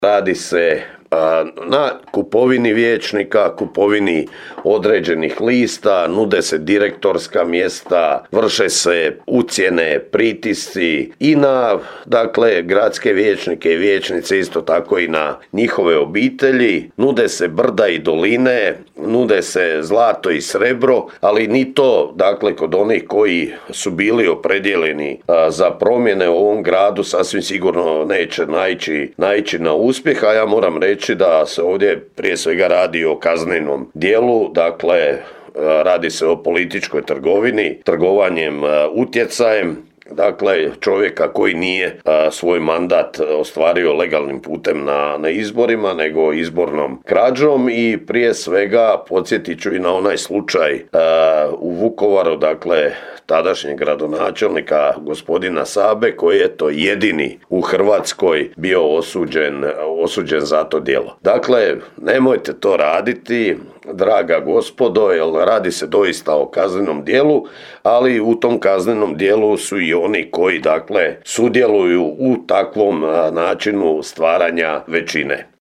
Radi se na kupovini vijećnika, kupovini određenih lista, nude se direktorska mjesta, vrše se ucjene, pritisci i na gradske vijećnike i vijećnice, isto tako i na njihove obitelji. Nude se brda i doline, nude se zlato i srebro, ali ni to kod onih koji su bili opredijeljeni za promjene u ovom gradu sasvim sigurno neće naići na uspjeh, a ja moram reći da se ovdje prije svega radi o kaznenom dijelu, radi se o političkoj trgovini, trgovanjem utjecajem, čovjeka koji nije svoj mandat ostvario legalnim putem na izborima, nego izbornom krađom. I prije svega podsjetit ću i na onaj slučaj u Vukovaru, tadašnjeg gradonačelnika gospodina Sabe, koji je to jedini u Hrvatskoj bio osuđen za to djelo. Nemojte to raditi, draga gospodo, jer radi se doista o kaznenom djelu, ali u tom kaznenom djelu su i oni koji sudjeluju u takvom načinu stvaranja većine.